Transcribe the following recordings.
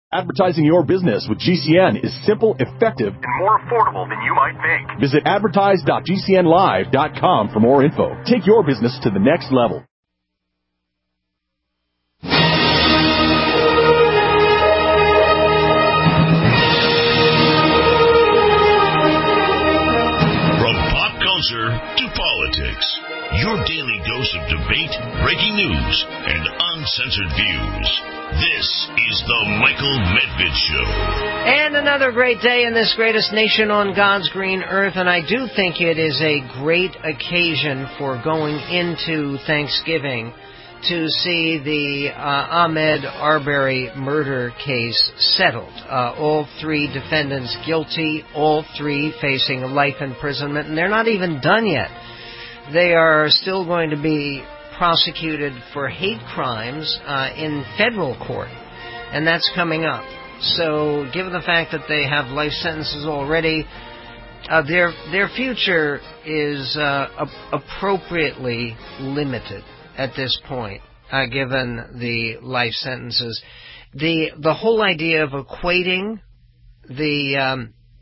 Advertising your business with GCN is simple, effective, and more affordable than you might think. Visit advertise.gcnlive.com for more info. Take your business to the next level. From pop culture to politics, your daily dose of debate, breaking news, and uncensored views. This is the Michael Medved Show. And another great day in this greatest nation on God's green earth, and I do think it is a great occasion for going into Thanksgiving to see the Ahmaud Arbery murder case settled. All three defendants guilty, all three facing life imprisonment, and they're not even done yet. They are still going to be prosecuted for hate crimes in federal court, and that's coming up. So, given the fact that they have life sentences already, their future is appropriately limited at this point, given the life sentences. The whole idea of equating the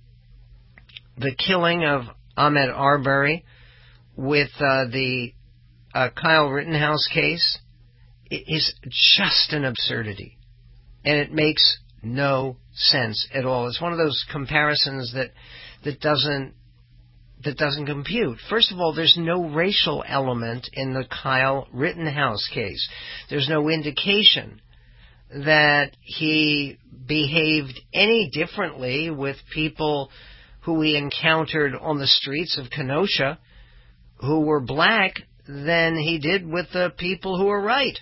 killing of Ahmaud Arbery with the Kyle Rittenhouse case is just an absurdity, and it makes no sense at all. It's one of those comparisons that doesn't compute. First of all, there's no racial element in the Kyle Rittenhouse case. There's no indication that he behaved any differently with people who he encountered on the streets of Kenosha who were black than he did with the people who were white.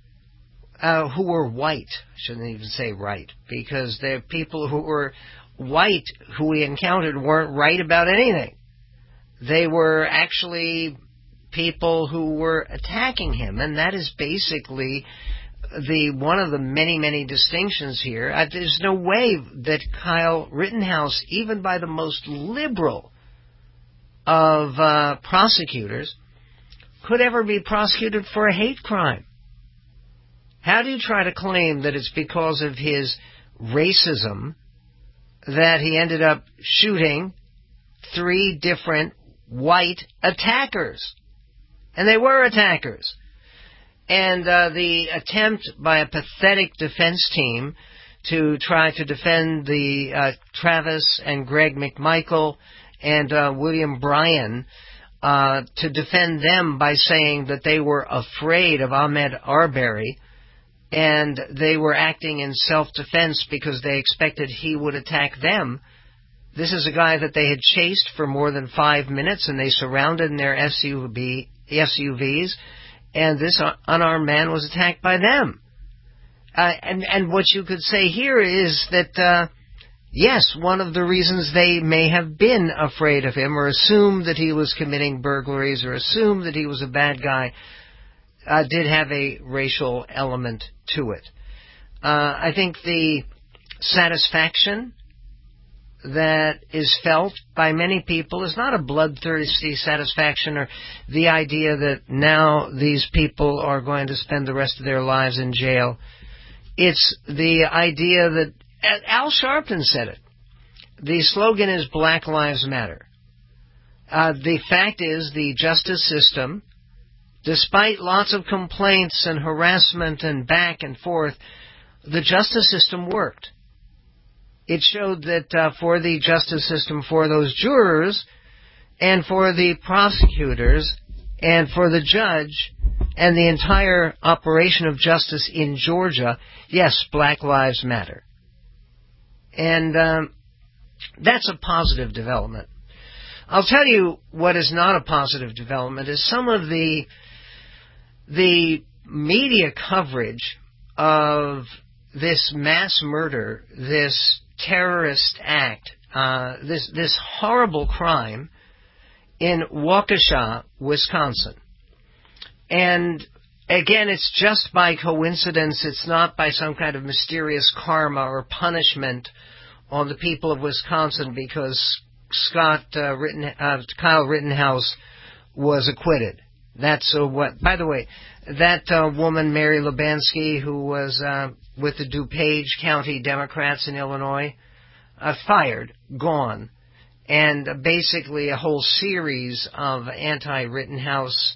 I shouldn't even say right, because the people who were white who he encountered weren't right about anything. They were actually people who were attacking him, and that is basically one of the many, many distinctions here. There's no way that Kyle Rittenhouse, even by the most liberal of prosecutors, could ever be prosecuted for a hate crime. How do you try to claim that it's because of his racism that he ended up shooting 3 different white attackers? And they were attackers. And the attempt by a pathetic defense team to try to defend the Travis and Greg McMichael and William Bryan, to defend them by saying that they were afraid of Ahmaud Arbery and they were acting in self-defense because they expected he would attack them. This is a guy that they had chased for more than 5 minutes, and they surrounded in their SUVs, and this unarmed man was attacked by them. And what you could say here is that, yes, one of the reasons they may have been afraid of him or assumed that he was committing burglaries or assumed that he was a bad guy did have a racial element to it. I think the satisfaction that is felt by many people is not a bloodthirsty satisfaction or the idea that now these people are going to spend the rest of their lives in jail. It's the idea that Al Sharpton said it. The slogan is Black Lives Matter. The fact is the justice system, despite lots of complaints and harassment and back and forth, the justice system worked. It showed that for the justice system, for those jurors, and for the prosecutors, and for the judge, and the entire operation of justice in Georgia, yes, Black Lives Matter. And that's a positive development. I'll tell you what is not a positive development is some of the media coverage of this mass murder, this terrorist act, this horrible crime in Waukesha, Wisconsin. And again, it's just by coincidence. It's not by some kind of mysterious karma or punishment on the people of Wisconsin because Kyle Rittenhouse was acquitted. That's what. By the way, that woman Mary Lubansky, who was with the DuPage County Democrats in Illinois, fired, gone, and basically a whole series of anti-Rittenhouse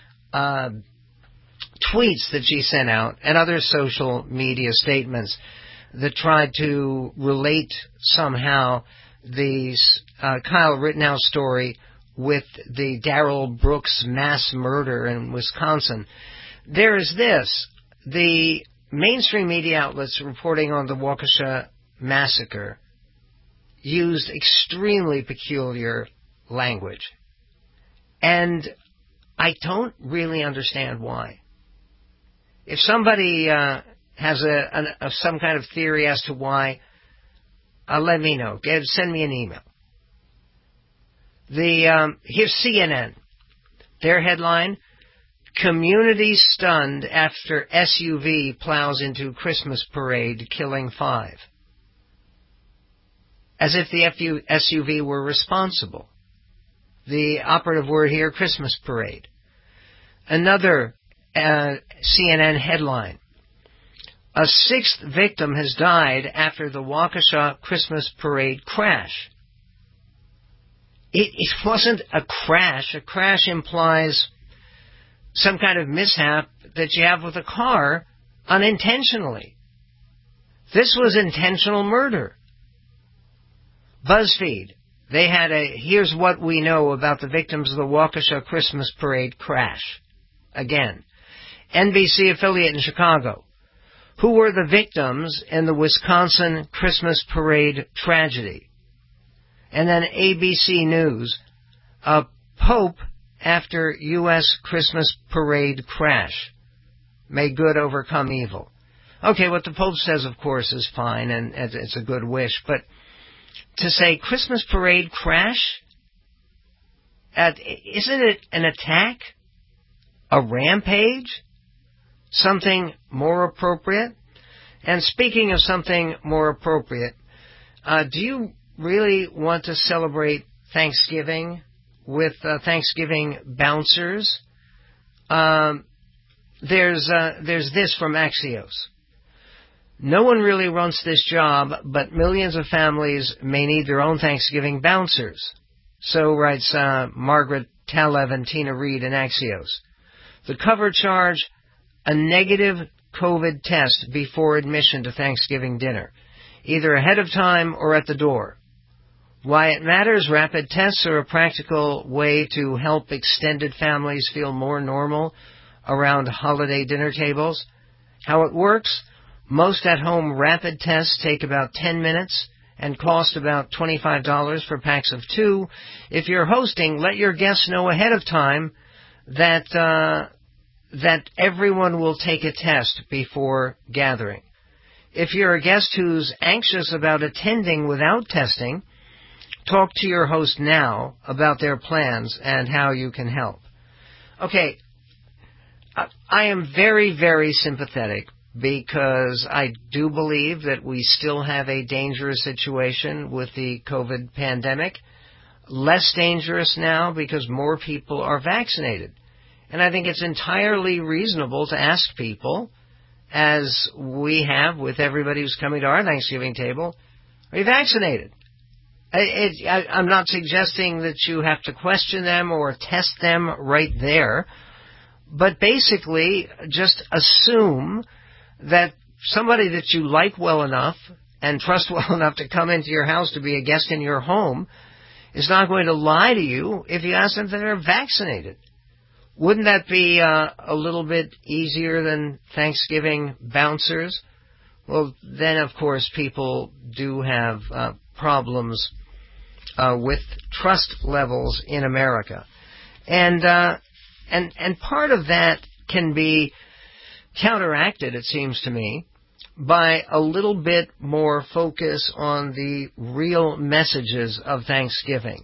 tweets that she sent out and other social media statements that tried to relate somehow the Kyle Rittenhouse story with the Darrell Brooks mass murder in Wisconsin. There is this. The mainstream media outlets reporting on the Waukesha massacre used extremely peculiar language. And I don't really understand why. If somebody has some kind of theory as to why, let me know. Send me an email. Here's CNN. Their headline, Community Stunned After SUV Plows into Christmas Parade, Killing 5. As if the SUV were responsible. The operative word here, Christmas parade. Another CNN headline. A sixth victim has died after the Waukesha Christmas parade crash. It wasn't a crash. A crash implies some kind of mishap that you have with a car unintentionally. This was intentional murder. BuzzFeed, they had here's what we know about the victims of the Waukesha Christmas parade crash. Again, NBC affiliate in Chicago. Who were the victims in the Wisconsin Christmas parade tragedy? And then ABC News, Pope after U.S. Christmas parade crash. May good overcome evil. Okay, what the Pope says, of course, is fine, and it's a good wish, but to say Christmas parade crash? Isn't it an attack? A rampage? Something more appropriate? And speaking of something more appropriate, do you really want to celebrate Thanksgiving with Thanksgiving bouncers? There's this from Axios. No one really wants this job, but millions of families may need their own Thanksgiving bouncers. So writes Margaret Talev and Tina Reid in Axios. The cover charge, a negative COVID test before admission to Thanksgiving dinner, either ahead of time or at the door. Why it matters, rapid tests are a practical way to help extended families feel more normal around holiday dinner tables. How it works? Most at-home rapid tests take about 10 minutes and cost about $25 for packs of 2. If you're hosting, let your guests know ahead of time that everyone will take a test before gathering. If you're a guest who's anxious about attending without testing, talk to your host now about their plans and how you can help. Okay, I am very, very sympathetic because I do believe that we still have a dangerous situation with the COVID pandemic. Less dangerous now because more people are vaccinated. And I think it's entirely reasonable to ask people, as we have with everybody who's coming to our Thanksgiving table, are you vaccinated? I'm not suggesting that you have to question them or test them right there, but basically just assume that somebody that you like well enough and trust well enough to come into your house to be a guest in your home is not going to lie to you if you ask them that they're vaccinated. Wouldn't that be a little bit easier than Thanksgiving bouncers? Well, then, of course, people do have problems with trust levels in America. And part of that can be counteracted, it seems to me, by a little bit more focus on the real messages of Thanksgiving.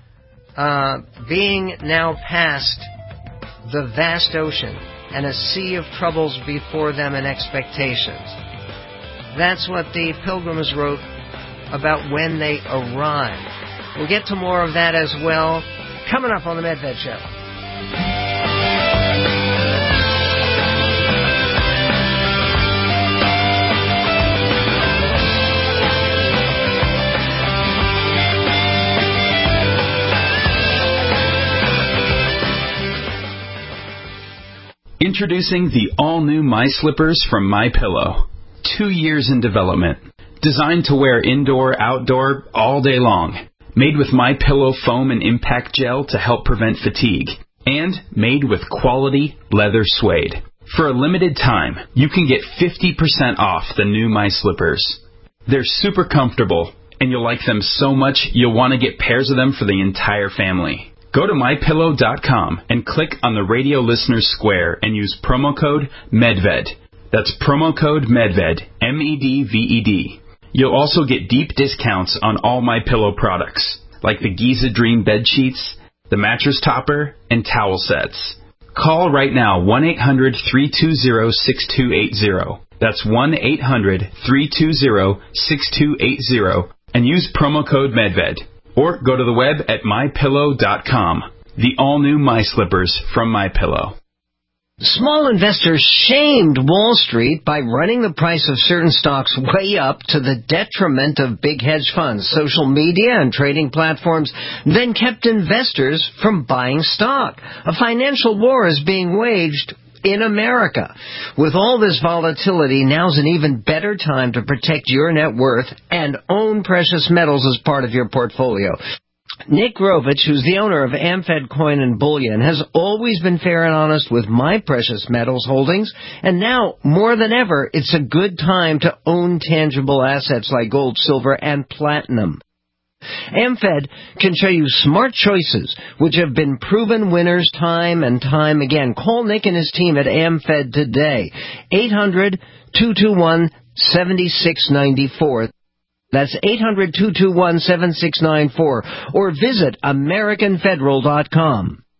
Being now past the vast ocean and a sea of troubles before them and expectations. That's what the Pilgrims wrote about when they arrived. We'll get to more of that as well coming up on the Medved Show. Introducing the all-new My Slippers from MyPillow. 2 years in development. Designed to wear indoor, outdoor, all day long. Made with MyPillow foam and impact gel to help prevent fatigue. And made with quality leather suede. For a limited time, you can get 50% off the new My Slippers. They're super comfortable, and you'll like them so much you'll want to get pairs of them for the entire family. Go to MyPillow.com and click on the radio listeners square and use promo code MEDVED. That's promo code MEDVED, MEDVED. You'll also get deep discounts on all MyPillow products, like the Giza Dream bed sheets, the mattress topper, and towel sets. Call right now, 1-800-320-6280. That's 1-800-320-6280, and use promo code MEDVED. Or go to the web at MyPillow.com. The all-new My Slippers from MyPillow. Small investors shamed Wall Street by running the price of certain stocks way up to the detriment of big hedge funds. Social media and trading platforms then kept investors from buying stock. A financial war is being waged in America. With all this volatility, now's an even better time to protect your net worth and own precious metals as part of your portfolio. Nick Grovich, who's the owner of AmFed Coin and Bullion, has always been fair and honest with my precious metals holdings, and now, more than ever, it's a good time to own tangible assets like gold, silver, and platinum. AmFed can show you smart choices which have been proven winners time and time again. Call Nick and his team at AmFed today. 800-221-7694. That's 800-221-7694. Or visit AmericanFederal.com.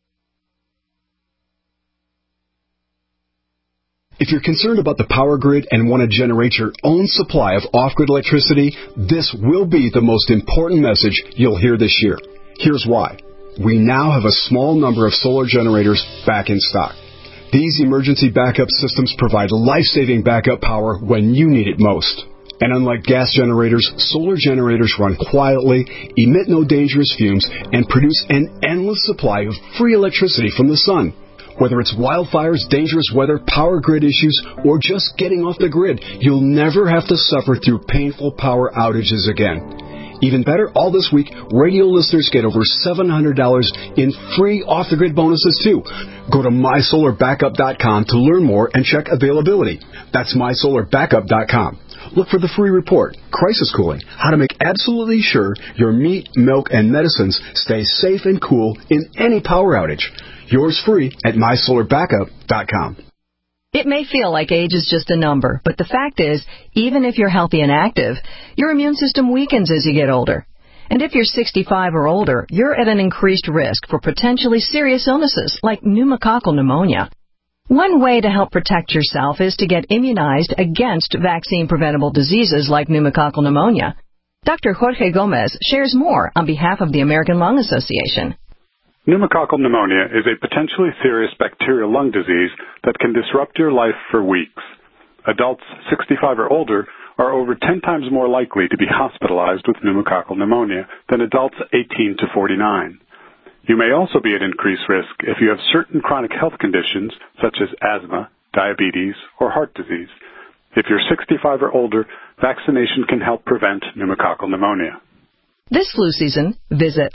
If you're concerned about the power grid and want to generate your own supply of off-grid electricity, this will be the most important message you'll hear this year. Here's why. We now have a small number of solar generators back in stock. These emergency backup systems provide life-saving backup power when you need it most. And unlike gas generators, solar generators run quietly, emit no dangerous fumes, and produce an endless supply of free electricity from the sun. Whether it's wildfires, dangerous weather, power grid issues, or just getting off the grid, you'll never have to suffer through painful power outages again. Even better, all this week, radio listeners get over $700 in free off-the-grid bonuses, too. Go to MySolarBackup.com to learn more and check availability. That's MySolarBackup.com. Look for the free report, Crisis Cooling, how to make absolutely sure your meat, milk, and medicines stay safe and cool in any power outage. Yours free at MySolarBackup.com. It may feel like age is just a number, but the fact is, even if you're healthy and active, your immune system weakens as you get older. And if you're 65 or older, you're at an increased risk for potentially serious illnesses like pneumococcal pneumonia. One way to help protect yourself is to get immunized against vaccine-preventable diseases like pneumococcal pneumonia. Dr. Jorge Gomez shares more on behalf of the American Lung Association. Pneumococcal pneumonia is a potentially serious bacterial lung disease that can disrupt your life for weeks. Adults 65 or older are over 10 times more likely to be hospitalized with pneumococcal pneumonia than adults 18 to 49. You may also be at increased risk if you have certain chronic health conditions such as asthma, diabetes, or heart disease. If you're 65 or older, vaccination can help prevent pneumococcal pneumonia. This flu season, visit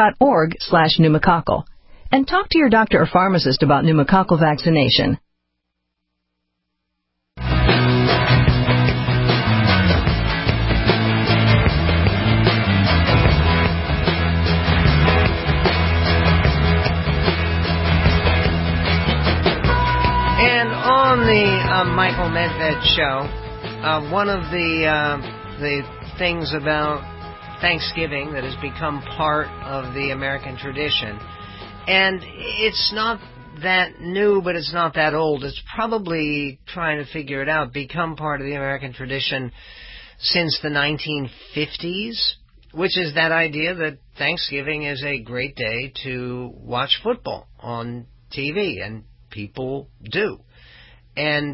lung.org/pneumococcal and talk to your doctor or pharmacist about pneumococcal vaccination. And on the Michael Medved show, one of the things about Thanksgiving that has become part of the American tradition. And it's not that new, but it's not that old. It's probably, trying to figure it out, become part of the American tradition since the 1950s, which is that idea that Thanksgiving is a great day to watch football on TV, and people do. And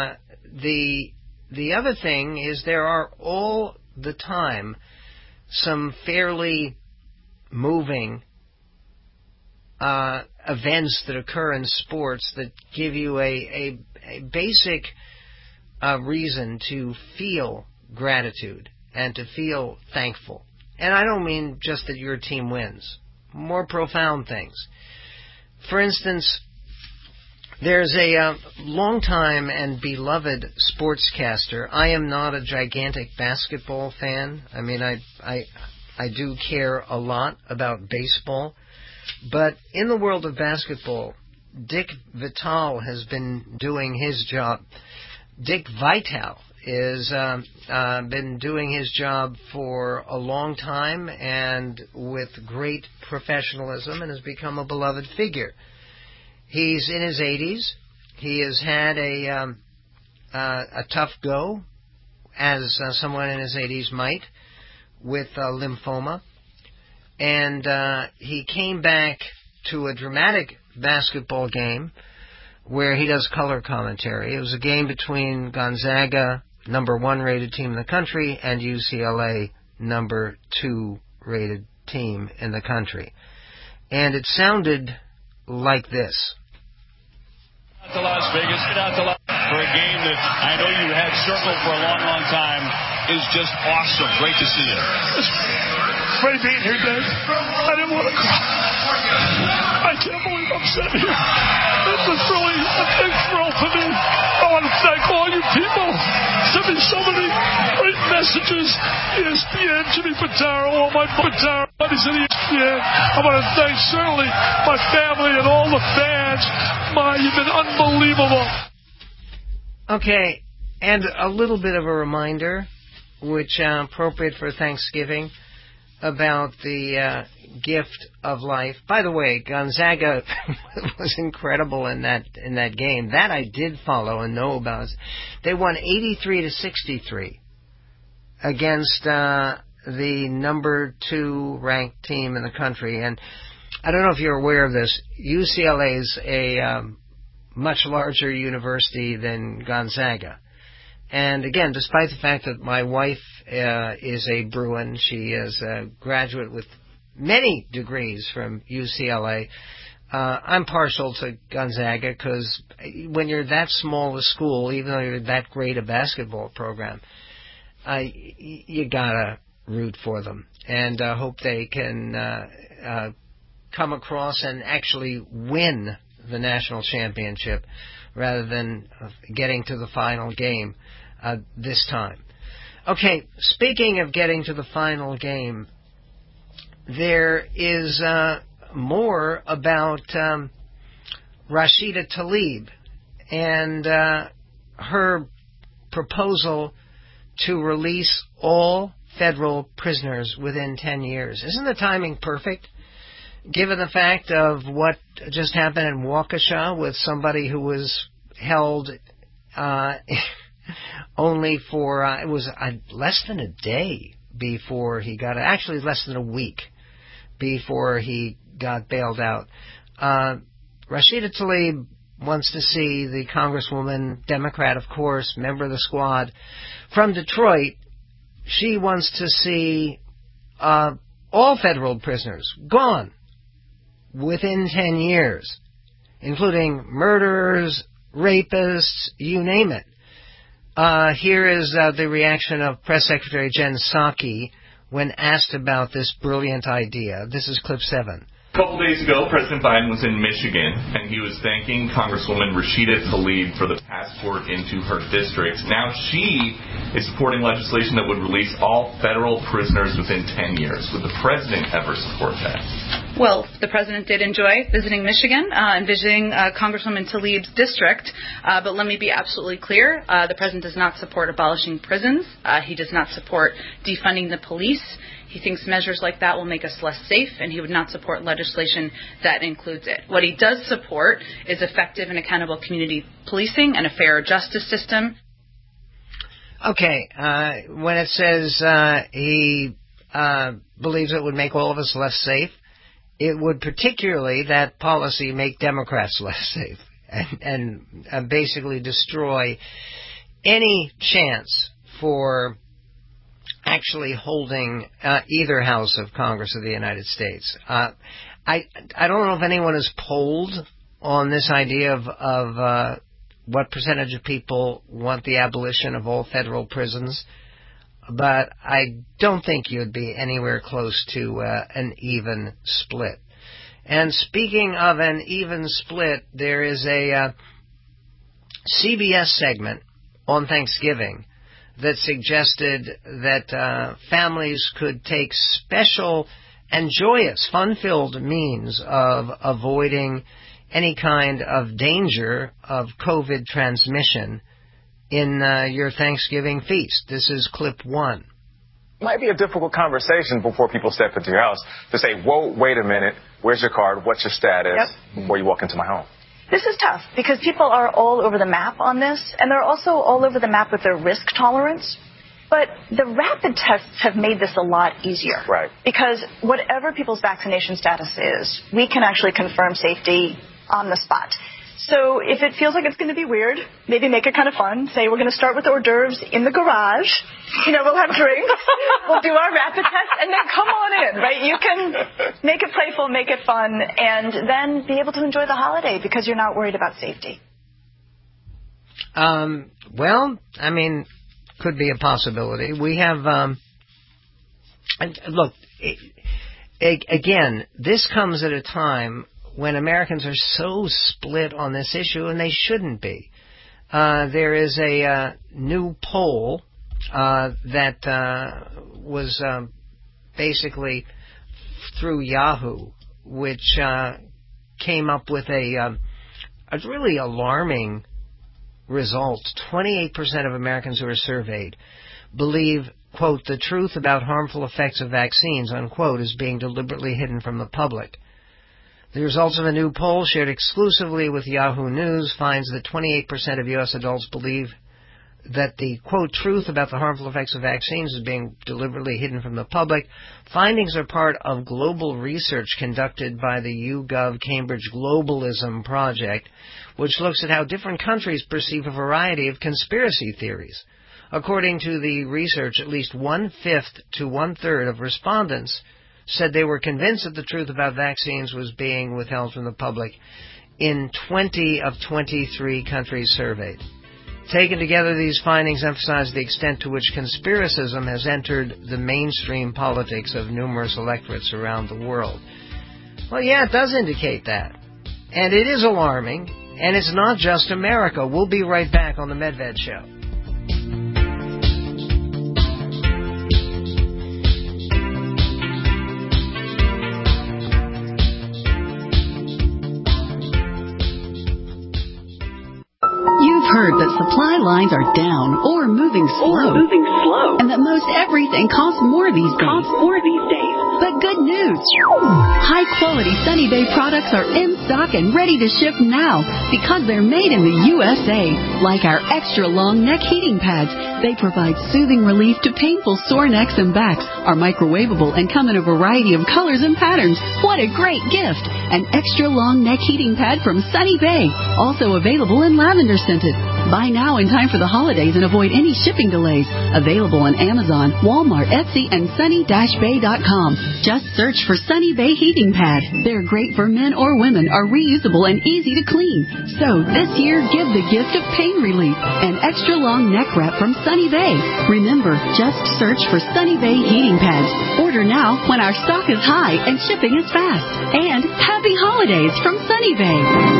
the other thing is there are all the time some fairly moving events that occur in sports that give you a basic reason to feel gratitude and to feel thankful. And I don't mean just that your team wins. More profound things. For instance, there's a longtime and beloved sportscaster. I am not a gigantic basketball fan. I mean, I do care a lot about baseball. But in the world of basketball, Dick Vitale has been doing his job. Dick Vitale is been doing his job for a long time and with great professionalism, and has become a beloved figure. He's in his 80s. He has had a tough go, as someone in his 80s might, with lymphoma. And he came back to a dramatic basketball game where he does color commentary. It was a game between Gonzaga, number 1 rated team in the country, and UCLA, number 2 rated team in the country. And it sounded like this. To Las Vegas, for a game that I know you had circled for a long, long time is just awesome. Great to see you. It's great being here, Dave. I didn't want to cry. I can't believe I'm sitting here. This is really a big thrill for me. I want to thank all you people. Sent me so many great messages. ESPN, Jimmy Pitaro, all my Pitaro buddies at ESPN. I want to thank certainly my family and all the fans. You've been unbelievable. Okay, and a little bit of a reminder, which appropriate for Thanksgiving, about the gift of life. By the way, Gonzaga was incredible in that game. That I did follow and know about. They won 83-63 against the number 2 ranked team in the country. And I don't know if you're aware of this. UCLA is a much larger university than Gonzaga. And again, despite the fact that my wife is a Bruin, she is a graduate with many degrees from UCLA, I'm partial to Gonzaga because when you're that small a school, even though you're that great a basketball program, you gotta root for them and hope they can come across and actually win the national championship rather than getting to the final game this time. Okay, speaking of getting to the final game, there is more about Rashida Tlaib and her proposal to release all federal prisoners within 10 years. Isn't the timing perfect? Given the fact of what just happened in Waukesha with somebody who was held only for, it was less than a day before he got, actually less than a week before he got bailed out. Rashida Tlaib wants to see the Congresswoman, Democrat of course, member of the squad, from Detroit. She wants to see all federal prisoners gone within 10 years, including murderers, rapists, you name it. Here is the reaction of Press Secretary Jen Psaki when asked about this brilliant idea. This is clip 7. A couple days ago, President Biden was in Michigan, and he was thanking Congresswoman Rashida Tlaib for the passport into her district. Now she is supporting legislation that would release all federal prisoners within 10 years. Would the president ever support that? Well, the president did enjoy visiting Michigan and visiting Congresswoman Tlaib's district, but let me be absolutely clear. The president does not support abolishing prisons. He does not support defunding the police. He thinks measures like that will make us less safe, and he would not support legislation that includes it. What he does support is effective and accountable community policing and a fair justice system. Okay, when it says he believes it would make all of us less safe, it would particularly, that policy, make Democrats less safe and basically destroy any chance for actually holding either house of Congress of the United States. I don't know if anyone is polled on this idea of what percentage of people want the abolition of all federal prisons, but I don't think you'd be anywhere close to an even split. And speaking of an even split, there is a CBS segment on Thanksgiving that suggested that families could take special and joyous, fun-filled means of avoiding any kind of danger of COVID transmission in your Thanksgiving feast. This is clip 1. It might be a difficult conversation before people step into your house to say, whoa, wait a minute, where's your card, what's your status, before you walk into my home. This is tough because people are all over the map on this, and they're also all over the map with their risk tolerance. But the rapid tests have made this a lot easier. Right. Because whatever people's vaccination status is, we can actually confirm safety on the spot. So if it feels like it's going to be weird, maybe make it kind of fun. Say we're going to start with hors d'oeuvres in the garage. We'll have drinks. We'll do our rapid test, and then come on in, right? You can make it playful, make it fun, and then be able to enjoy the holiday because you're not worried about safety. Well, I mean, could be a possibility. We have, look, again, this comes at a time when Americans are so split on this issue, and they shouldn't be. There is a new poll that was basically through Yahoo, which came up with a really alarming result. 28% of Americans who are surveyed believe, quote, the truth about harmful effects of vaccines, unquote, is being deliberately hidden from the public. The results of a new poll shared exclusively with Yahoo News finds that 28% of U.S. adults believe that the, quote, truth about the harmful effects of vaccines is being deliberately hidden from the public. Findings are part of global research conducted by the YouGov Cambridge Globalism Project, which looks at how different countries perceive a variety of conspiracy theories. According to the research, at least 1/5 to 1/3 of respondents said they were convinced that the truth about vaccines was being withheld from the public in 20 of 23 countries surveyed. Taken together, these findings emphasize the extent to which conspiracism has entered the mainstream politics of numerous electorates around the world. Well, yeah, it does indicate that. And it is alarming, and it's not just America. We'll be right back on The Medved Show. Heard that supply lines are down or moving slow, and that most everything costs more these days. But good news! High-quality Sunny Bay products are in stock and ready to ship now because they're made in the USA. Like our extra long neck heating pads, they provide soothing relief to painful sore necks and backs, are microwavable and come in a variety of colors and patterns. What a great gift! An extra long neck heating pad from Sunny Bay, also available in lavender scented. Buy now in time for the holidays and avoid any shipping delays. Available on Amazon, Walmart, Etsy, and sunny-bay.com. Just search for Sunny Bay Heating Pad. They're great for men or women, are reusable and easy to clean. So this year, give the gift of pain relief. An extra long neck wrap from Sunny Bay. Remember, just search for Sunny Bay Heating Pads. Order now when our stock is high and shipping is fast. And happy holidays from Sunny Bay.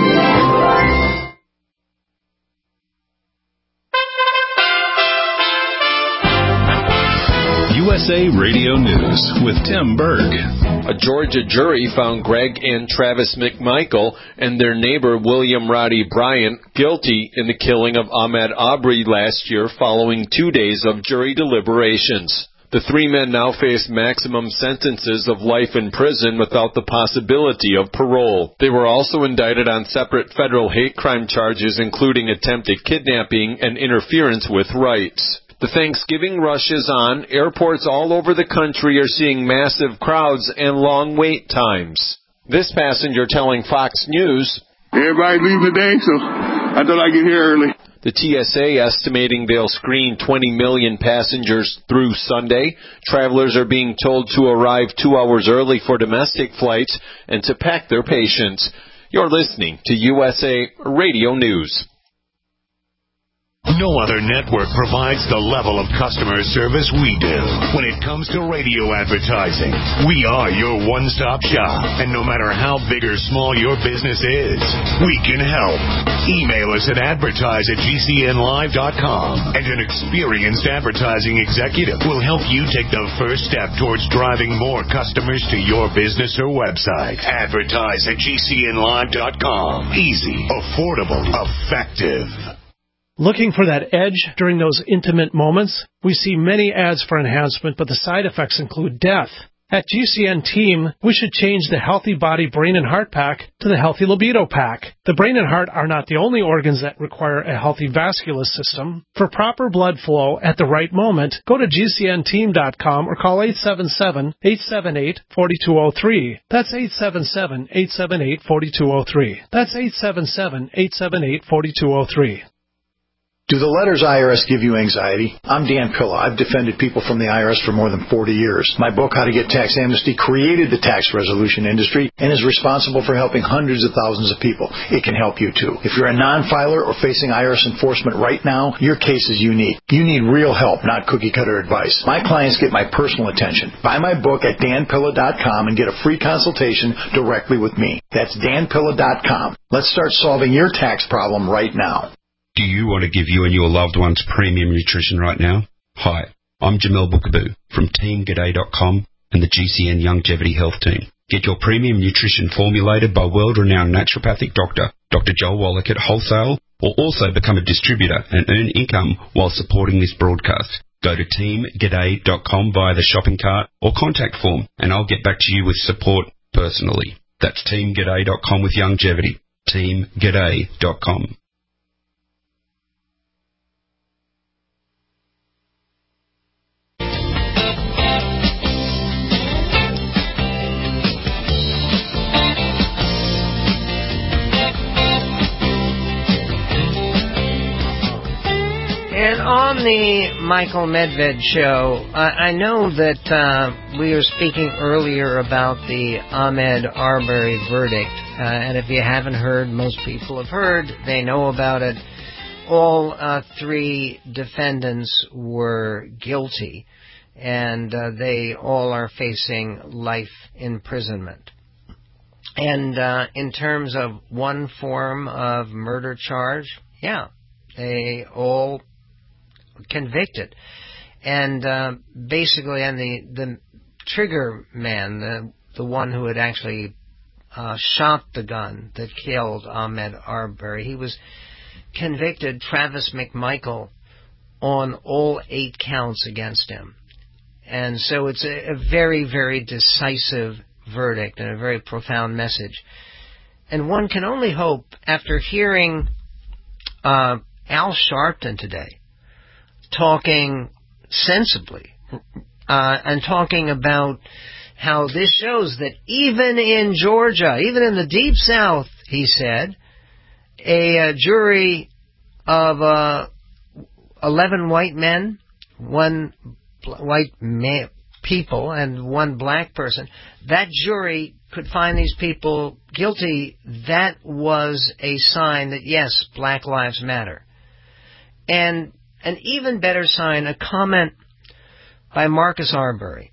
USA Radio News with Tim Berg. A Georgia jury found Greg and Travis McMichael and their neighbor William Roddy Bryant guilty in the killing of Ahmaud Arbery last year following 2 days of jury deliberations. The three men now face maximum sentences of life in prison without the possibility of parole. They were also indicted on separate federal hate crime charges, including attempted kidnapping and interference with rights. The Thanksgiving rush is on. Airports all over the country are seeing massive crowds and long wait times. This passenger telling Fox News, everybody leaving today, so I thought I'd get here early. The TSA estimating they'll screen 20 million passengers through Sunday. Travelers are being told to arrive 2 hours early for domestic flights and to pack their patience. You're listening to USA Radio News. No other network provides the level of customer service we do. When it comes to radio advertising, we are your one-stop shop. And no matter how big or small your business is, we can help. Email us at advertise@gcnlive.com, and an experienced advertising executive will help you take the first step towards driving more customers to your business or website. Advertise@gcnlive.com. Easy, affordable, effective. Looking for that edge during those intimate moments? We see many ads for enhancement, but the side effects include death. At GCN Team, we should change the Healthy Body, Brain, and Heart Pack to the Healthy Libido Pack. The brain and heart are not the only organs that require a healthy vascular system. For proper blood flow at the right moment, go to GCNteam.com or call 877-878-4203. That's 877-878-4203. That's 877-878-4203. Do the letters IRS give you anxiety? I'm Dan Pilla. I've defended people from the IRS for more than 40 years. My book, How to Get Tax Amnesty, created the tax resolution industry and is responsible for helping hundreds of thousands of people. It can help you too. If you're a non-filer or facing IRS enforcement right now, your case is unique. You need real help, not cookie-cutter advice. My clients get my personal attention. Buy my book at danpilla.com and get a free consultation directly with me. That's danpilla.com. Let's start solving your tax problem right now. Do you want to give you and your loved ones premium nutrition right now? Hi, I'm Jamel Bookaboo from TeamGaday.com and the GCN Longevity Health Team. Get your premium nutrition formulated by world-renowned naturopathic doctor, Dr. Joel Wallach at Wholesale, or also become a distributor and earn income while supporting this broadcast. Go to TeamGaday.com via the shopping cart or contact form, and I'll get back to you with support personally. That's TeamGaday.com with longevity. TeamGaday.com. And on the Michael Medved show, I know that we were speaking earlier about the Ahmaud Arbery verdict. And if you haven't heard, most people have heard. They know about it. All three defendants were guilty, and they all are facing life imprisonment. And in terms of one form of murder charge, yeah, they all convicted. And basically, and the trigger man, the one who had actually shot the gun that killed Ahmaud Arbery, he was convicted, Travis McMichael, on all 8 counts against him. And so it's a very, very decisive verdict and a very profound message. And one can only hope, after hearing Al Sharpton today talking sensibly and talking about how this shows that even in Georgia, even in the Deep South, he said, a jury of 11 white men, 1 white people, and 1 black person, that jury could find these people guilty. That was a sign that, yes, Black Lives Matter. And an even better sign, a comment by Marcus Arbery,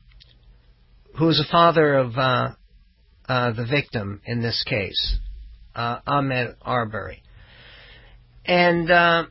who is the father of the victim in this case, Ahmaud Arbery. And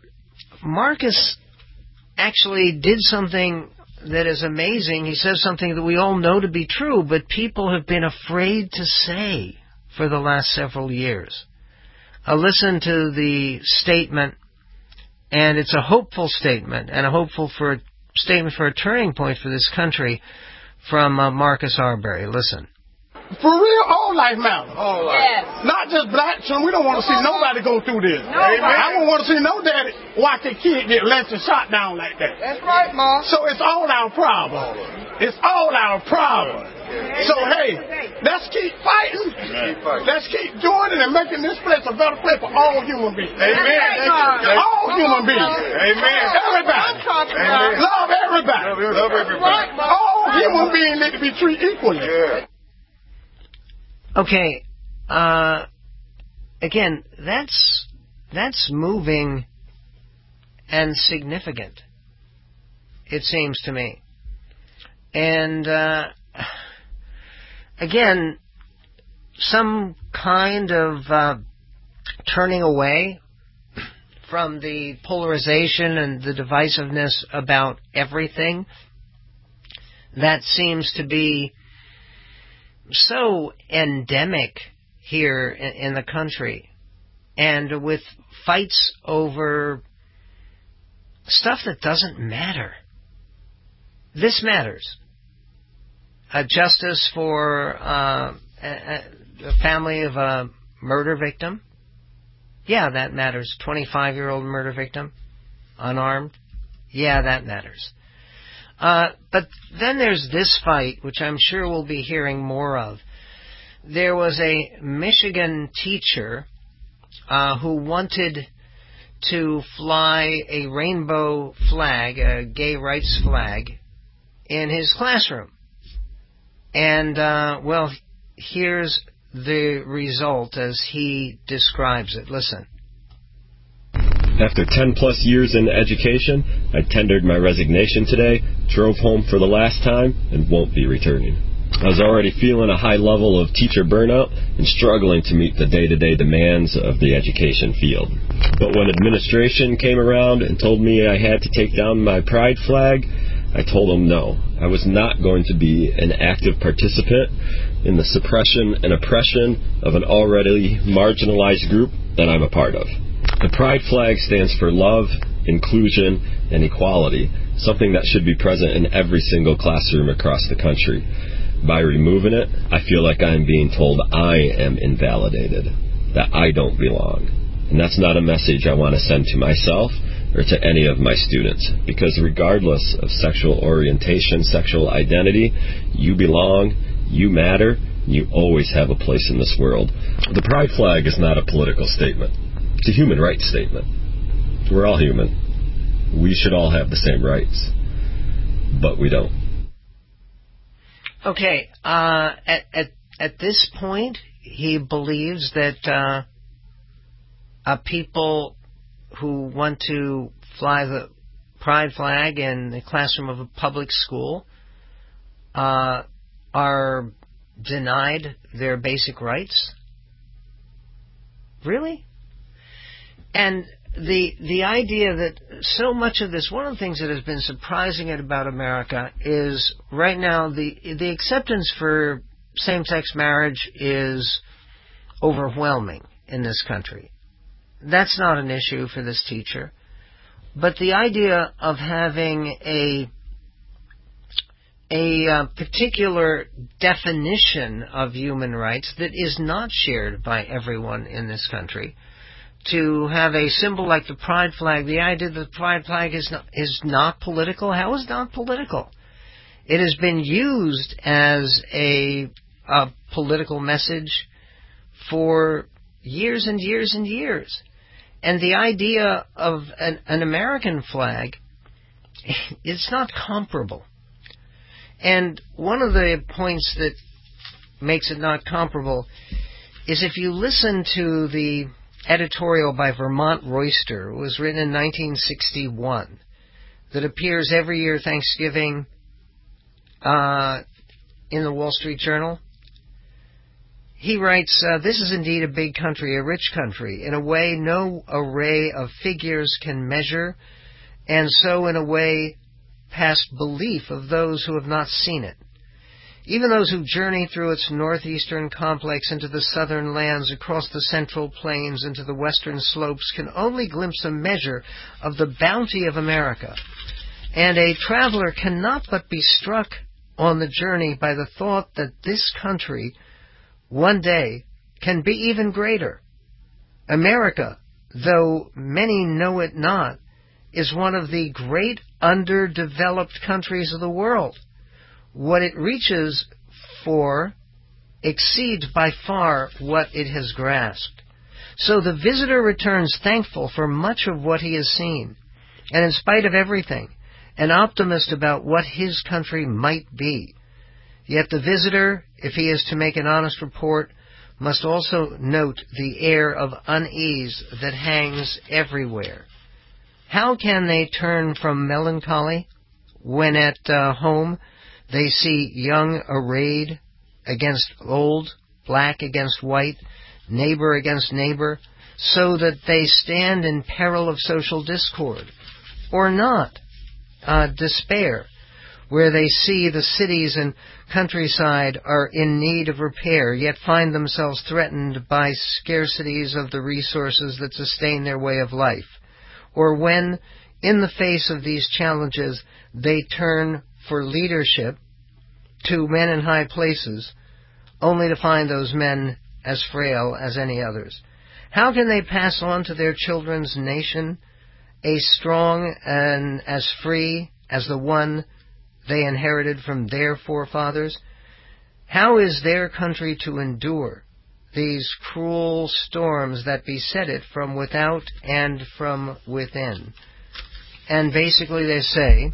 Marcus actually did something that is amazing. He says something that we all know to be true, but people have been afraid to say for the last several years. Listen to the statement, and it's a hopeful statement, and a hopeful statement for a turning point for this country from Marcus Arbery. Listen. For real, all life matters. All life. Yes. Not just black children. We don't want to see nobody go through this. I don't want to see no daddy watch their kid get left and shot down like that. That's right, Mom. So it's all our problem. It's all our problem. So, hey, let's keep fighting. Let's keep doing it and making this place a better place for all human beings. Amen. All human beings. Amen. Everybody. Amen. Love everybody. Love everybody. All human beings need to be treated equally. Okay. Again, that's moving and significant, it seems to me. And again, some kind of turning away from the polarization and the divisiveness about everything that seems to be so endemic here in the country, and with fights over stuff that doesn't matter. This matters. Justice for a family of a murder victim. Yeah, that matters. 25-year-old murder victim, unarmed. Yeah, that matters. But then there's this fight, which I'm sure we'll be hearing more of. There was a Michigan teacher who wanted to fly a rainbow flag, a gay rights flag, in his classroom. And, well, here's the result as he describes it. Listen. After 10-plus years in education, I tendered my resignation today, drove home for the last time, and won't be returning. I was already feeling a high level of teacher burnout and struggling to meet the day-to-day demands of the education field. But when administration came around and told me I had to take down my pride flag, I told them no. I was not going to be an active participant in the suppression and oppression of an already marginalized group that I'm a part of. The pride flag stands for love, inclusion, and equality, something that should be present in every single classroom across the country. By removing it, I feel like I'm being told I am invalidated, that I don't belong. And that's not a message I want to send to myself or to any of my students, because regardless of sexual orientation, sexual identity, you belong, you matter, you always have a place in this world. The pride flag is not a political statement. It's a human rights statement. We're all human. We should all have the same rights. But we don't. Okay, at this point, he believes that people who want to fly the pride flag in the classroom of a public school are denied their basic rights? Really? And the idea that so much of this, one of the things that has been surprising about America is right now the acceptance for same-sex marriage is overwhelming in this country. That's not an issue for this teacher. But the idea of having a particular definition of human rights that is not shared by everyone in this country, to have a symbol like the pride flag, the idea that the pride flag is not political. How is it not political? It has been used as a political message for years and years and years. And the idea of an American flag, it's not comparable. And one of the points that makes it not comparable is if you listen to the editorial by Vermont Royster. It was written in 1961 that appears every year Thanksgiving in the Wall Street Journal. He writes, this is indeed a big country, a rich country, in a way no array of figures can measure, and so in a way past belief of those who have not seen it. Even those who journey through its northeastern complex into the southern lands, across the central plains, into the western slopes, can only glimpse a measure of the bounty of America. And a traveler cannot but be struck on the journey by the thought that this country, one day can be even greater. America, though many know it not, is one of the great underdeveloped countries of the world. What it reaches for exceeds by far what it has grasped. So the visitor returns thankful for much of what he has seen, and in spite of everything, an optimist about what his country might be. Yet the visitor, if he is to make an honest report, must also note the air of unease that hangs everywhere. How can they turn from melancholy when at home they see young arrayed against old, black against white, neighbor against neighbor, so that they stand in peril of social discord? Or not? Despair, where they see the cities and countryside are in need of repair, yet find themselves threatened by scarcities of the resources that sustain their way of life. Or when, in the face of these challenges, they turn for leadership to men in high places, only to find those men as frail as any others. How can they pass on to their children's nation a strong and as free as the one they inherited from their forefathers? How is their country to endure these cruel storms that beset it from without and from within? And basically they say,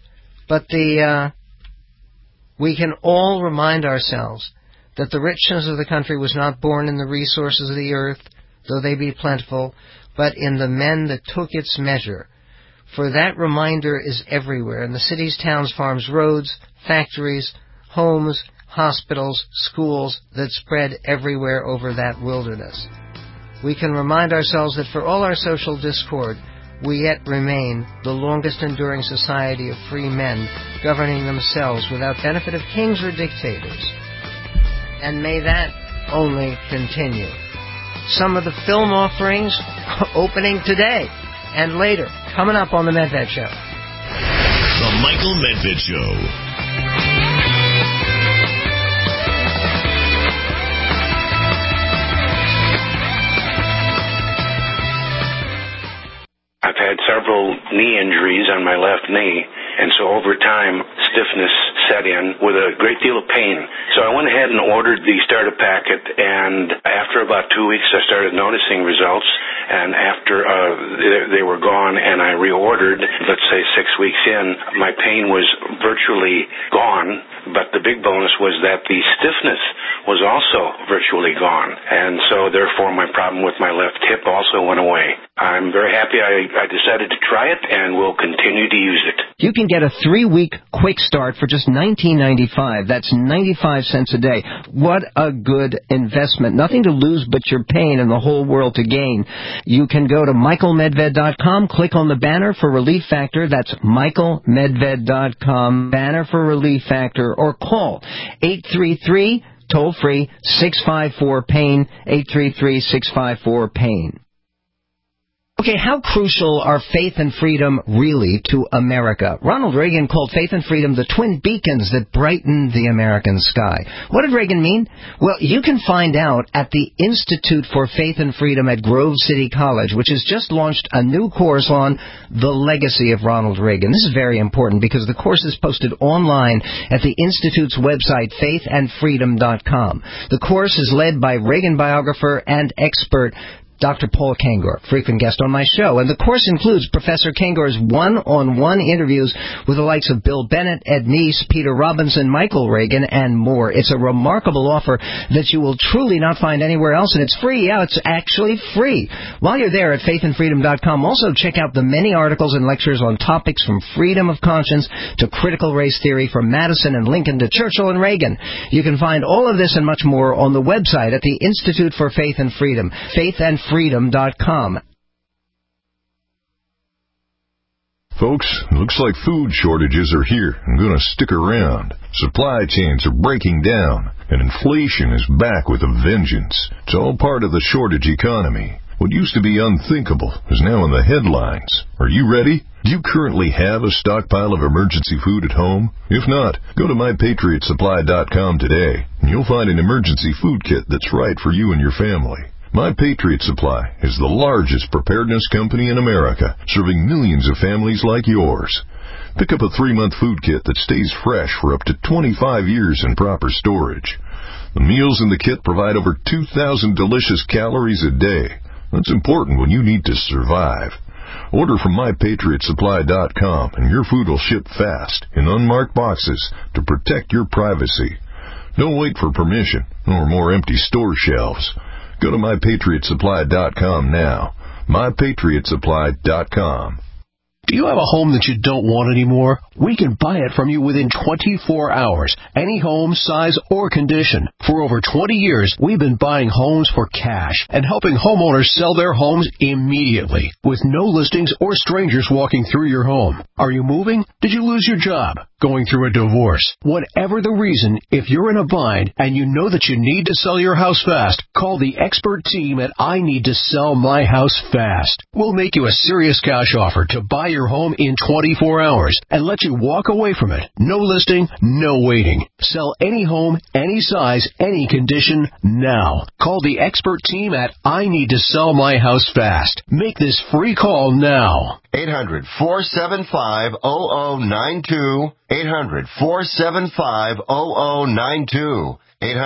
we can all remind ourselves that the richness of the country was not born in the resources of the earth, though they be plentiful, but in the men that took its measure. For that reminder is everywhere, in the cities, towns, farms, roads, factories, homes, hospitals, schools, that spread everywhere over that wilderness. We can remind ourselves that for all our social discord, we yet remain the longest enduring society of free men governing themselves without benefit of kings or dictators. And may that only continue. Some of the film offerings opening today and later, coming up on The Medved Show. The Michael Medved Show. I've had several knee injuries on my left knee, and so over time, stiffness set in with a great deal of pain. So I went ahead and ordered the starter packet, and after about 2 weeks, I started noticing results, and after they were gone and I reordered, let's say 6 weeks in, my pain was virtually gone, but the big bonus was that the stiffness was also virtually gone, and so therefore my problem with my left hip also went away. I'm very happy I decided to try it, and will continue to use it. You can get a 3-week quick start for just $19.95. That's 95 cents a day. What a good investment. Nothing to lose but your pain and the whole world to gain. You can go to michaelmedved.com, click on the banner for Relief Factor. That's michaelmedved.com, banner for Relief Factor, or call 833 toll-free 654-PAIN, 833-654-PAIN. Okay, how crucial are faith and freedom really to America? Ronald Reagan called faith and freedom the twin beacons that brighten the American sky. What did Reagan mean? Well, you can find out at the Institute for Faith and Freedom at Grove City College, which has just launched a new course on the legacy of Ronald Reagan. This is very important because the course is posted online at the Institute's website, faithandfreedom.com. The course is led by Reagan biographer and expert Dr. Paul Kengor, frequent guest on my show. And the course includes Professor Kengor's one-on-one interviews with the likes of Bill Bennett, Ed Neese, Peter Robinson, Michael Reagan, and more. It's a remarkable offer that you will truly not find anywhere else, and it's free. Yeah, it's actually free. While you're there at faithandfreedom.com, also check out the many articles and lectures on topics from freedom of conscience to critical race theory, from Madison and Lincoln to Churchill and Reagan. You can find all of this and much more on the website at the Institute for Faith and Freedom, faithandfreedom.com. Folks, looks like food shortages are here and going to stick around. Supply chains are breaking down, and inflation is back with a vengeance. It's all part of the shortage economy. What used to be unthinkable is now in the headlines. Are you ready? Do you currently have a stockpile of emergency food at home? If not, go to MyPatriotSupply.com today. and you'll find an emergency food kit that's right for you and your family. My Patriot Supply is the largest preparedness company in America, serving millions of families like yours. Pick up a 3-month food kit that stays fresh for up to 25 years in proper storage. The meals in the kit provide over 2,000 delicious calories a day. That's important when you need to survive. Order from MyPatriotSupply.com and your food will ship fast in unmarked boxes to protect your privacy. Don't wait for permission or more empty store shelves. Go to MyPatriotSupply.com now. MyPatriotSupply.com. Do you have a home that you don't want anymore? We can buy it from you within 24 hours. Any home, size, or condition. For over 20 years, we've been buying homes for cash and helping homeowners sell their homes immediately with no listings or strangers walking through your home. Are you moving? Did you lose your job? Going through a divorce? Whatever the reason, if you're in a bind and you know that you need to sell your house fast, call the expert team at I Need to Sell My House Fast. We'll make you a serious cash offer to buy your home in 24 hours and let you walk away from it. No listing, no waiting. Sell any home, any size, any condition now. Call the expert team at I Need to Sell My House Fast. Make this free call now. 800-475-0092. 800-475-0092.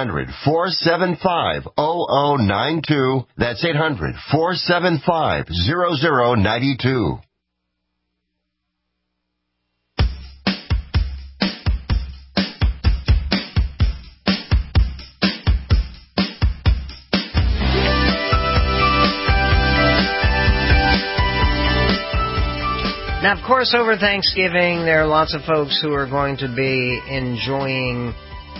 800-475-0092. That's 800-475-0092. Now, of course, over Thanksgiving, there are lots of folks who are going to be enjoying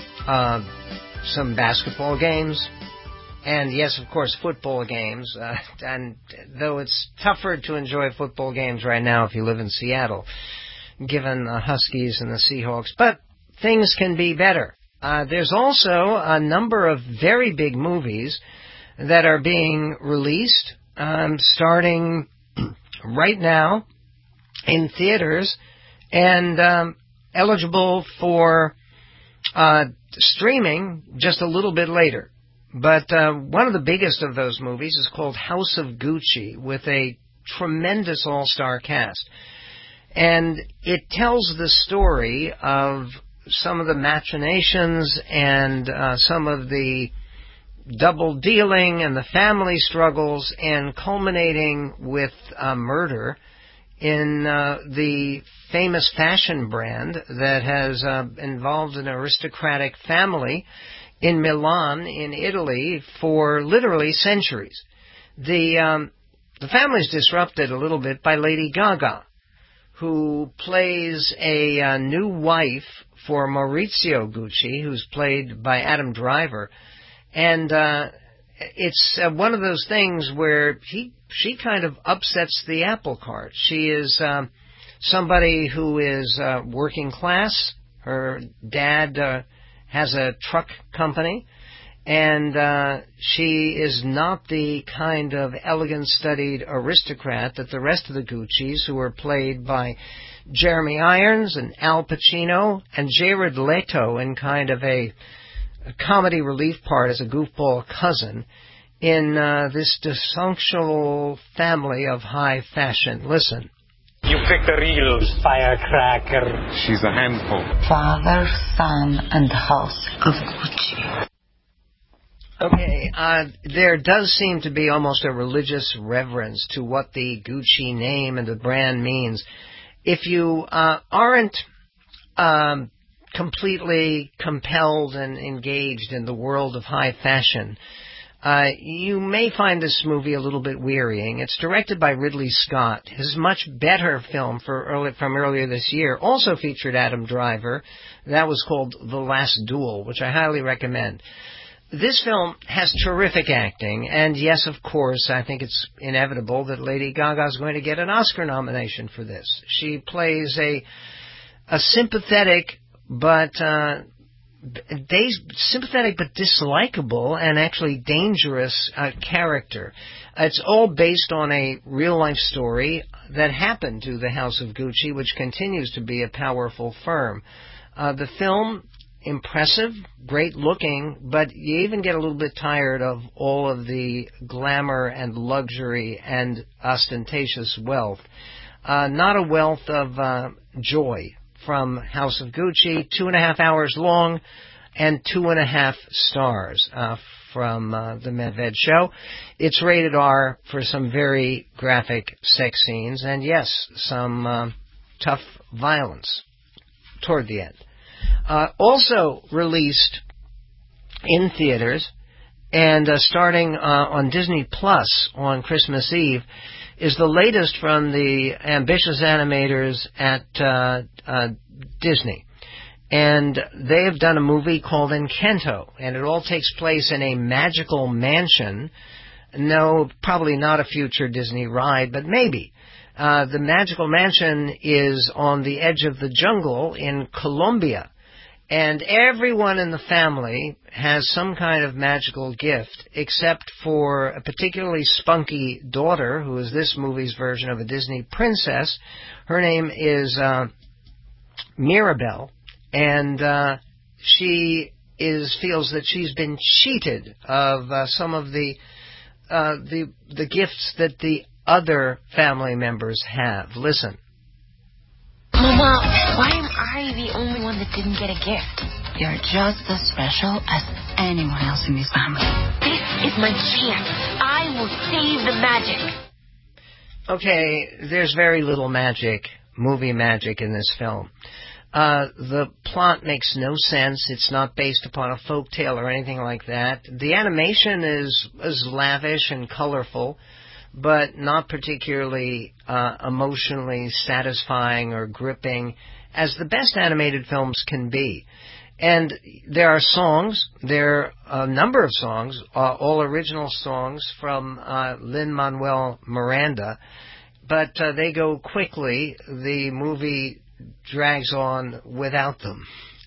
some basketball games. And, yes, of course, football games. And though it's tougher to enjoy football games right now if you live in Seattle, given the Huskies and the Seahawks. But things can be better. There's also a number of very big movies that are being released starting right now in theaters and eligible for streaming just a little bit later. But one of the biggest of those movies is called House of Gucci, with a tremendous all-star cast. And it tells the story of some of the machinations and some of the double dealing and the family struggles, and culminating with murder in the famous fashion brand that has involved an aristocratic family in Milan, in Italy, for literally centuries. The family's disrupted a little bit by Lady Gaga, who plays a new wife for Maurizio Gucci, who's played by Adam Driver. And it's one of those things where she kind of upsets the apple cart. She is somebody who is working class. Her dad has a truck company, and she is not the kind of elegant, studied aristocrat that the rest of the Guccis, who are played by Jeremy Irons and Al Pacino and Jared Leto in kind of a comedy relief part as a goofball cousin in this dysfunctional family of high fashion. Listen. You picked a real firecracker. She's a handful. Father, Son, and House of Gucci. Okay, there does seem to be almost a religious reverence to what the Gucci name and the brand means. If you aren't completely compelled and engaged in the world of high fashion, you may find this movie a little bit wearying. It's directed by Ridley Scott. His much better film from earlier this year also featured Adam Driver. That was called The Last Duel, which I highly recommend. This film has terrific acting, and yes, of course, I think it's inevitable that Lady Gaga is going to get an Oscar nomination for this. She plays a sympathetic but dislikable and actually dangerous character. It's all based on a real-life story that happened to the House of Gucci, which continues to be a powerful firm. The film impressive, great looking, but you even get a little bit tired of all of the glamour and luxury and ostentatious wealth. Not a wealth of joy from House of Gucci, 2.5 hours long and 2.5 stars from the Medved Show. It's rated R for some very graphic sex scenes and, yes, some tough violence toward the end. Also released in theaters and starting on Disney Plus on Christmas Eve is the latest from the ambitious animators at Disney. And they have done a movie called Encanto, and it all takes place in a magical mansion. No, probably not a future Disney ride, but maybe. The magical mansion is on the edge of the jungle in Colombia. And everyone in the family has some kind of magical gift, except for a particularly spunky daughter, who is this movie's version of a Disney princess. Her name is Mirabelle, and she feels that she's been cheated of some of the gifts that the other family members have. Listen. Mama, why am I the only one that didn't get a gift? You're just as special as anyone else in this family. This is my chance. I will save the magic. Okay, there's very little magic, movie magic in this film. The plot makes no sense. It's not based upon a folk tale or anything like that. The animation is lavish and colorful, but not particularly emotionally satisfying or gripping, as the best animated films can be. And there are songs, there are a number of songs, all original songs from Lin-Manuel Miranda, but they go quickly. The movie drags on without them.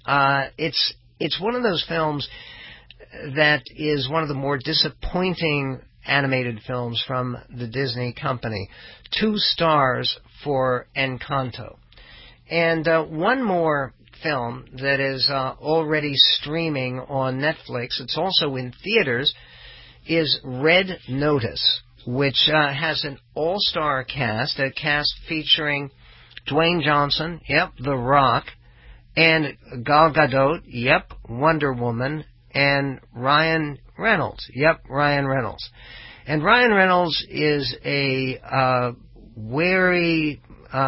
It's one of those films that is one of the more disappointing animated films from the Disney company. 2 stars for Encanto. And one more film that is already streaming on Netflix, it's also in theaters, is Red Notice, which has an all-star cast, a cast featuring Dwayne Johnson, yep, The Rock, and Gal Gadot, yep, Wonder Woman, and Ryan Reynolds, yep, Ryan Reynolds. And Ryan Reynolds is a wary,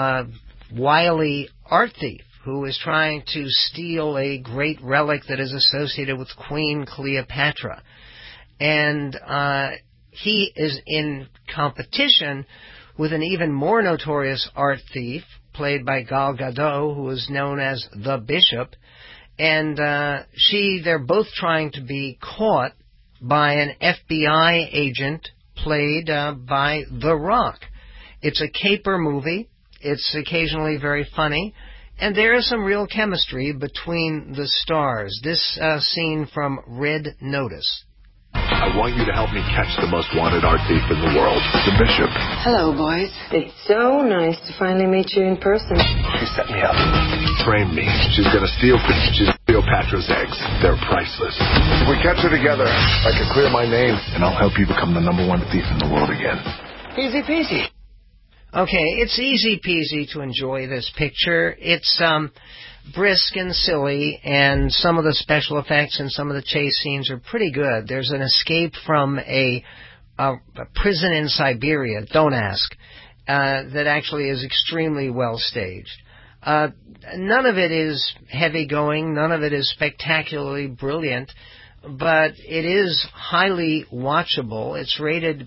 wily art thief who is trying to steal a great relic that is associated with Queen Cleopatra. And he is in competition with an even more notorious art thief, played by Gal Gadot, who is known as the Bishop. And they're both trying to be caught by an FBI agent played by The Rock. It's a caper movie. It's occasionally very funny. And there is some real chemistry between the stars. This scene from Red Notice. I want you to help me catch the most wanted art thief in the world, the Bishop. Hello, boys. It's so nice to finally meet you in person. She set me up. Framed me. She's gonna steal Cleopatra's eggs. They're priceless. If we catch her together, I can clear my name, and I'll help you become the #1 thief in the world again. Easy peasy. Okay, it's easy peasy to enjoy this picture. It's brisk and silly, and some of the special effects and some of the chase scenes are pretty good. There's an escape from a prison in Siberia, don't ask, that actually is extremely well staged. None of it is heavy going, none of it is spectacularly brilliant, but it is highly watchable. It's rated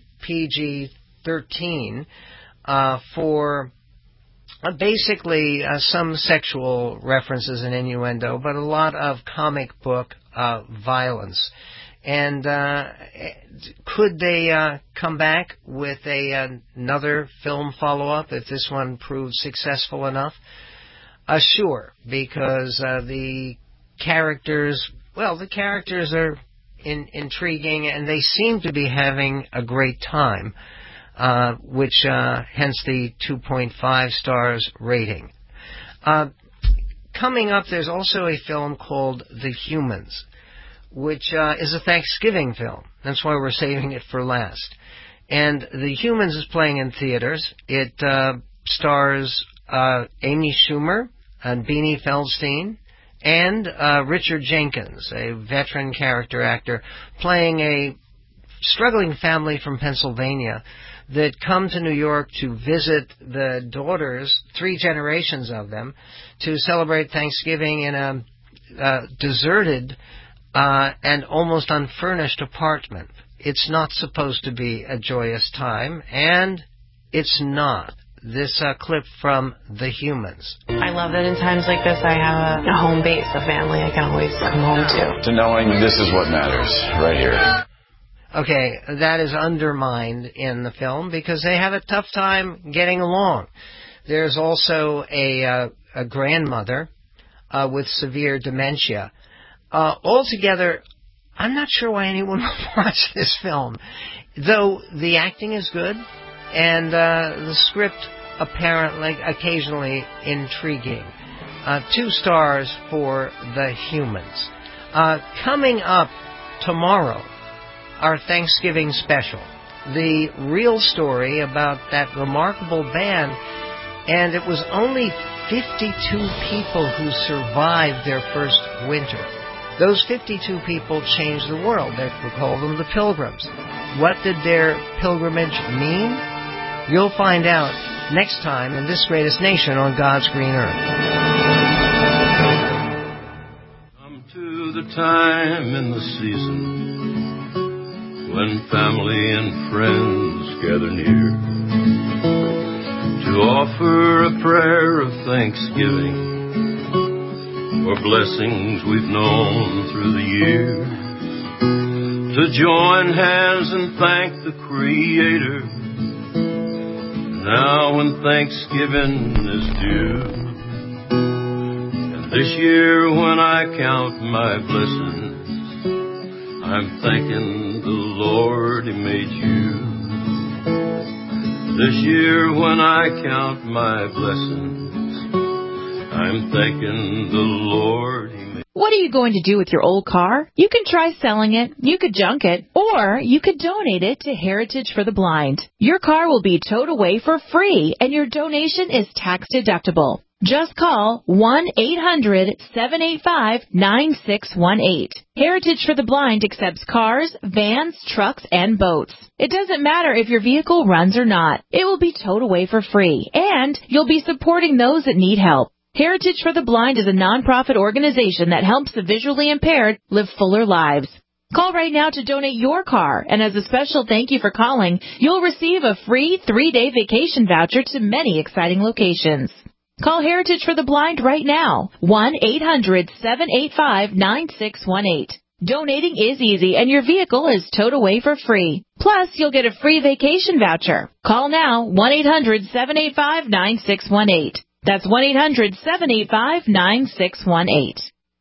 PG-13 for basically some sexual references and innuendo, but a lot of comic book violence. And could they come back with another film follow-up if this one proved successful enough? Sure, because the characters are intriguing, and they seem to be having a great time. Which hence the 2.5 stars rating. coming up, there's also a film called The Humans, which is a Thanksgiving film. That's why we're saving it for last. And The Humans is playing in theaters. It stars Amy Schumer and Beanie Feldstein and Richard Jenkins, a veteran character actor, playing a struggling family from Pennsylvania that come to New York to visit the daughters, 3 generations of them, to celebrate Thanksgiving in a deserted and almost unfurnished apartment. It's not supposed to be a joyous time, and it's not. This clip from The Humans. I love that in times like this I have a home base, a family I can always come home to. To knowing this is what matters, right here. Okay, that is undermined in the film because they have a tough time getting along. There's also a grandmother with severe dementia. Altogether, I'm not sure why anyone would watch this film, though the acting is good and the script apparently occasionally intriguing. 2 stars for The Humans. Coming up tomorrow, our Thanksgiving special, the real story about that remarkable band, and it was only 52 people who survived their first winter. Those 52 people changed the world. They call them the Pilgrims. What did their pilgrimage mean? You'll find out next time in This Greatest Nation on God's Green Earth. Come to the time in the season when family and friends gather near to offer a prayer of thanksgiving for blessings we've known through the years, to join hands and thank the Creator now when Thanksgiving is due. And this year when I count my blessings, I'm thanking the Lord He made you. This year when I count my blessings, I'm thanking the Lord He made. What are you going to do with your old car? You can try selling it, you could junk it, or you could donate it to Heritage for the Blind. Your car will be towed away for free, and your donation is tax deductible. Just call 1-800-785-9618. Heritage for the Blind accepts cars, vans, trucks, and boats. It doesn't matter if your vehicle runs or not. It will be towed away for free, and you'll be supporting those that need help. Heritage for the Blind is a nonprofit organization that helps the visually impaired live fuller lives. Call right now to donate your car, and as a special thank you for calling, you'll receive a free 3-day vacation voucher to many exciting locations. Call Heritage for the Blind right now, 1-800-785-9618. Donating is easy, and your vehicle is towed away for free. Plus, you'll get a free vacation voucher. Call now, 1-800-785-9618. That's 1-800-785-9618.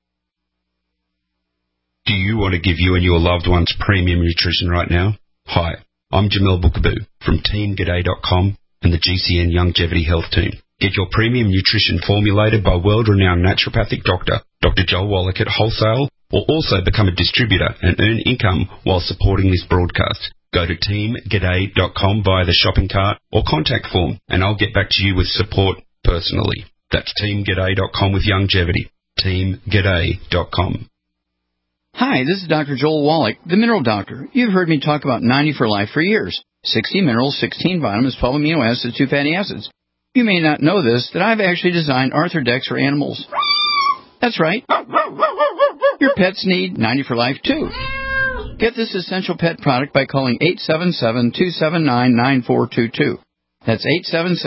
Do you want to give you and your loved ones premium nutrition right now? Hi, I'm Jamel Bookaboo from TeamGaday.com and the GCN Longevity Health Team. Get your premium nutrition formulated by world-renowned naturopathic doctor, Dr. Joel Wallach at Wholesale, or also become a distributor and earn income while supporting this broadcast. Go to TeamGaday.com via the shopping cart or contact form, and I'll get back to you with support personally. That's TeamGaday.com with longevity. TeamGaday.com. Hi, this is Dr. Joel Wallach, the Mineral Doctor. You've heard me talk about 90 for Life for years. 60 minerals, 16 vitamins, 12 amino acids, 2 fatty acids. You may not know this, that I've actually designed Arthrodex for animals. That's right. Your pets need 90 for Life, too. Get this essential pet product by calling 877-279-9422. That's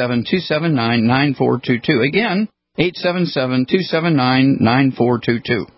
877-279-9422. Again, 877-279-9422.